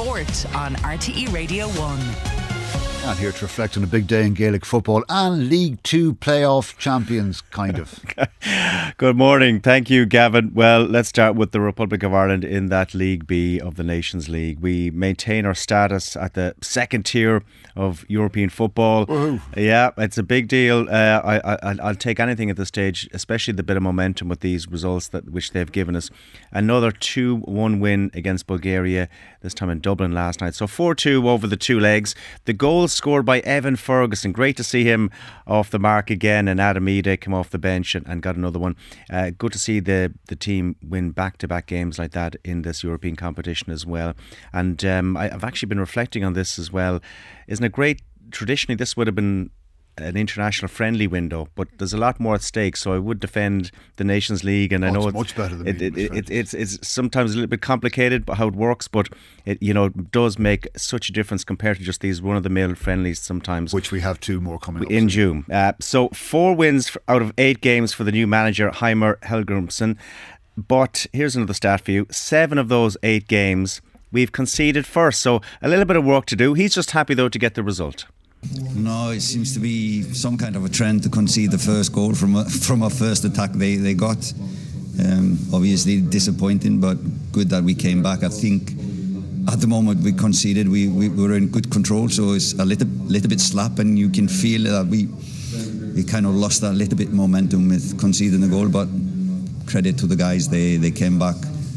Sport on RTE Radio 1. And here to reflect on a big day in Gaelic football and League Two playoff champions, kind of. Good morning. Thank you, Gavin. Well, let's start with the Republic of Ireland in that League B of the Nations League. We maintain our status at the second tier of European football. Woohoo. Yeah, it's a big deal. I'll take anything at this stage, especially the bit of momentum with these results which they've given us. Another 2-1 win against Bulgaria, this time in Dublin last night. So 4-2 over the two legs. The goals scored by Evan Ferguson. Great to see him off the mark again, and Adam Ida came off the bench and got another one. Good to see the team win back-to-back games like that in this European competition as well. And I've actually been reflecting on this as well. Isn't it great? Traditionally this would have been an international friendly window, but there's a lot more at stake, so I would defend the Nations League. And I know it's much better than it's sometimes a little bit complicated how it works, but it does make such a difference compared to just these run-of-the-mill friendlies sometimes, which we have two more coming up in June. So 4 wins out of 8 games for the new manager Heimer Helgrimsson. But here's another stat for you: 7 of those 8 games we've conceded first, so a little bit of work to do. He's just happy though to get the result. No, it seems to be some kind of a trend to concede the first goal from a first attack they got. Obviously disappointing, but good that we came back. I think at the moment we conceded, we were in good control, so it's a little bit slap, and you can feel that we kind of lost that little bit momentum with conceding the goal. But credit to the guys, they came back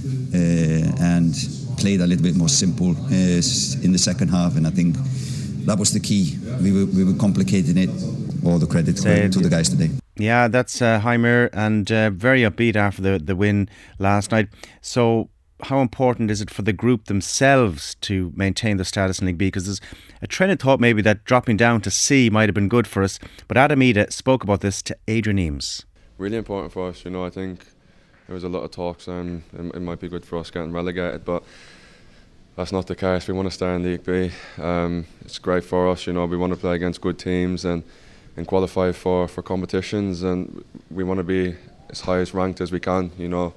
and played a little bit more simple in the second half, and I think that was the key. We were complicating it. All the credit to the guys today. Yeah, that's Heimer, and very upbeat after the win last night. So how important is it for the group themselves to maintain the status in League B? Because there's a trend of thought maybe that dropping down to C might have been good for us. But Adam Ida spoke about this to Adrian Eames. Really important for us. I think there was a lot of talks and it might be good for us getting relegated, but that's not the case. We want to stay in League B. It's great for us, we want to play against good teams and qualify for competitions, and we want to be as highest ranked as we can. We know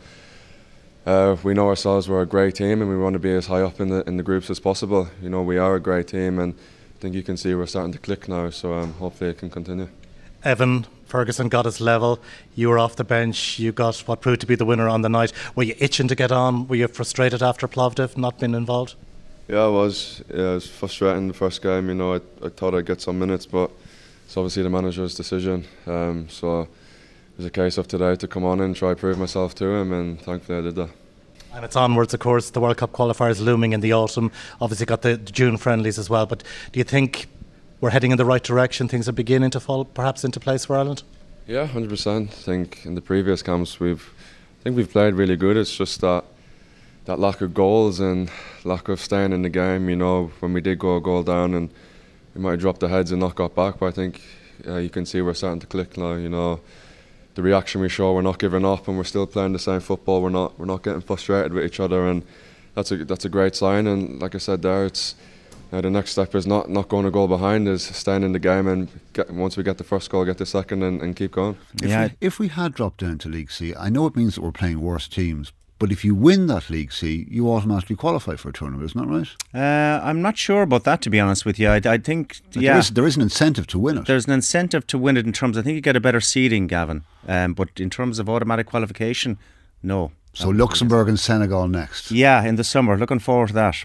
ourselves we're a great team, and we want to be as high up in the groups as possible. We are a great team, and I think you can see we're starting to click now, so hopefully it can continue. Evan Ferguson got his level. You were off the bench. You got what proved to be the winner on the night. Were you itching to get on? Were you frustrated after Plovdiv not being involved? Yeah, I was. It was frustrating the first game. I thought I'd get some minutes, but it's obviously the manager's decision. So it was a case of today to come on and try to prove myself to him, and thankfully I did that. And it's onwards, of course. The World Cup qualifiers looming in the autumn. Obviously got the June friendlies as well. But do you think we're heading in the right direction? Things are beginning to fall perhaps into place for Ireland? Yeah, 100%. I think in the previous camps we've played really good. It's just that lack of goals and lack of staying in the game. When we did go a goal down, and we might have dropped the heads and not got back, but I think you can see we're starting to click now. The reaction we show, we're not giving up, and we're still playing the same football. We're not getting frustrated with each other, and that's a great sign. And like I said there, it's the next step is not going a goal behind, is staying in the game, and once we get the first goal, get the second, and keep going. If we had dropped down to League C, I know it means that we're playing worse teams, but if you win that League C, you automatically qualify for a tournament, isn't that right? I'm not sure about that, to be honest with you. I think there is an incentive to win it. There's an incentive to win it in terms, I think you get a better seeding, Gavin, but in terms of automatic qualification, no. So Luxembourg and Senegal next. Yeah, in the summer. Looking forward to that.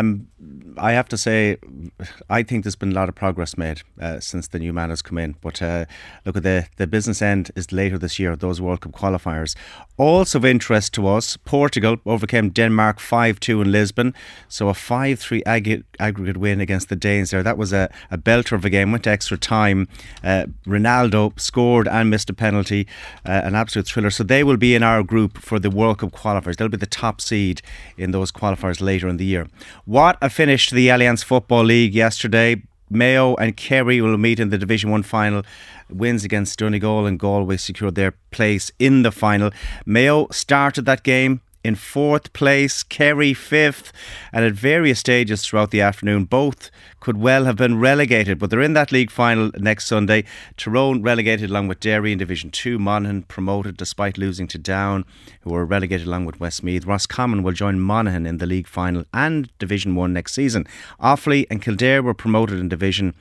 I have to say, I think there's been a lot of progress made since the new man has come in. But look, at the business end is later this year, those World Cup qualifiers. Also of interest to us, Portugal overcame Denmark 5-2 in Lisbon. So a 5-3 aggregate win against the Danes there. That was a belter of a game, went to extra time. Ronaldo scored and missed a penalty. An absolute thriller. So they will be in our group for the World Cup qualifiers. They'll be the top seed in those qualifiers later in the year. What a finish to the Allianz Football League yesterday. Mayo and Kerry will meet in the Division 1 final. Wins against Donegal and Galway secured their place in the final. Mayo started that game in 4th place, Kerry 5th, and at various stages throughout the afternoon both could well have been relegated, but they're in that league final next Sunday. Tyrone relegated along with Derry in Division 2, Monaghan promoted despite losing to Down, who were relegated along with Westmeath. Roscommon will join Monaghan in the league final and Division 1 next season. Offaly and Kildare were promoted in Division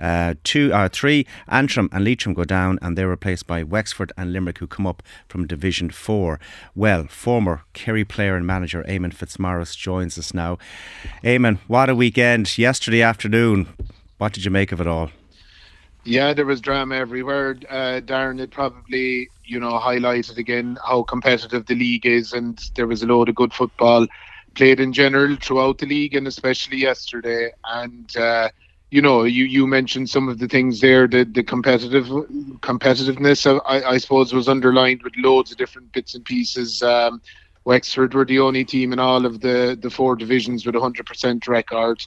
3. Antrim and Leitrim go down, and they're replaced by Wexford and Limerick, who come up from Division 4. Well, former Kerry player and manager Eamon Fitzmaurice joins us now. Eamon, what a weekend yesterday afternoon. What did you make of it all? Yeah, there was drama everywhere, Darren. It probably, highlighted again how competitive the league is, and there was a load of good football played in general throughout the league, and especially yesterday. And you mentioned some of the things there. The competitiveness, I suppose, was underlined with loads of different bits and pieces. Wexford were the only team in all of the 4 divisions with 100% record.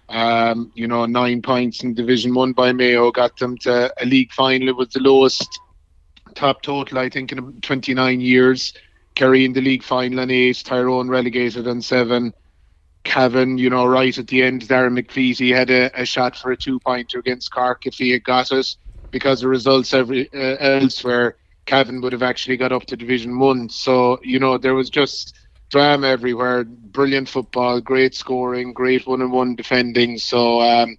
9 points in Division 1 by Mayo got them to a league final. It was the lowest top total, I think, in 29 years. Kerry in the league final on 8, Tyrone relegated on 7. Cavan, right at the end, Darren McPheety had a shot for a 2-pointer against Cork if he had got it. Because of results elsewhere, Cavan would have actually got up to Division 1. So, there was just drama everywhere. Brilliant football, great scoring, great 1-on-1 defending. So,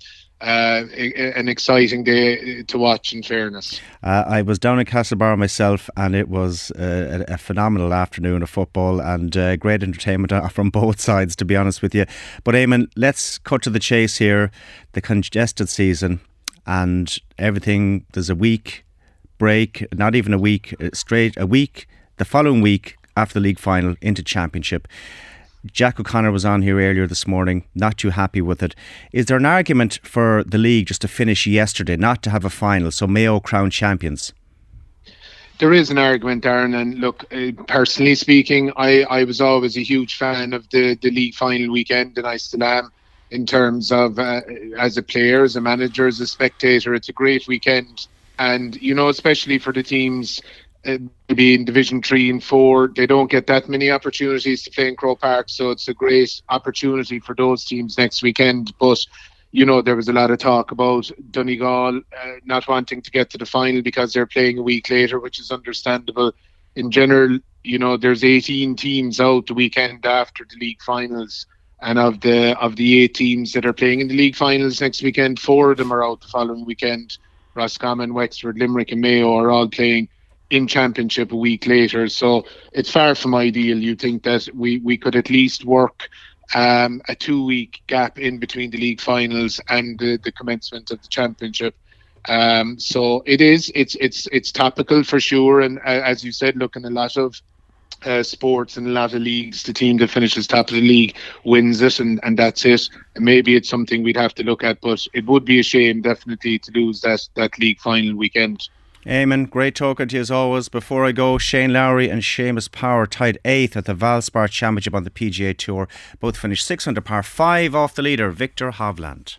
an exciting day to watch, in fairness. I was down in Castlebar myself, and it was a phenomenal afternoon of football and great entertainment from both sides, to be honest with you. But Eamon, let's cut to the chase here. The congested season and everything. There's a week break, not even a week, straight a week, the following week after the league final into championship. Jack O'Connor was on here earlier this morning, not too happy with it. Is there an argument for the league just to finish yesterday, not to have a final, so Mayo crown champions? There is an argument, Darren, and look, personally speaking, I was always a huge fan of the league final weekend, and I still am, in terms of as a player, as a manager, as a spectator. It's a great weekend, and especially for the teams to be in Division 3 and 4, they don't get that many opportunities to play in Croke Park, so it's a great opportunity for those teams next weekend. But there was a lot of talk about Donegal not wanting to get to the final because they're playing a week later, which is understandable. In general, there's 18 teams out the weekend after the league finals, and of the 8 teams that are playing in the league finals next weekend, 4 of them are out the following weekend. Roscommon, Wexford, Limerick and Mayo are all playing in championship a week later, so it's far from ideal. You think that we could at least work a 2-week gap in between the league finals and the commencement of the championship. So it's topical for sure, and as you said, look, in a lot of sports and a lot of leagues, the team that finishes top of the league wins it, and that's it. And maybe it's something we'd have to look at, but it would be a shame definitely to lose that league final weekend. Eamon, great talking to you as always. Before I go, Shane Lowry and Seamus Power tied 8th at the Valspar Championship on the PGA Tour. Both finished 6 under par, 5 off the leader, Victor Hovland.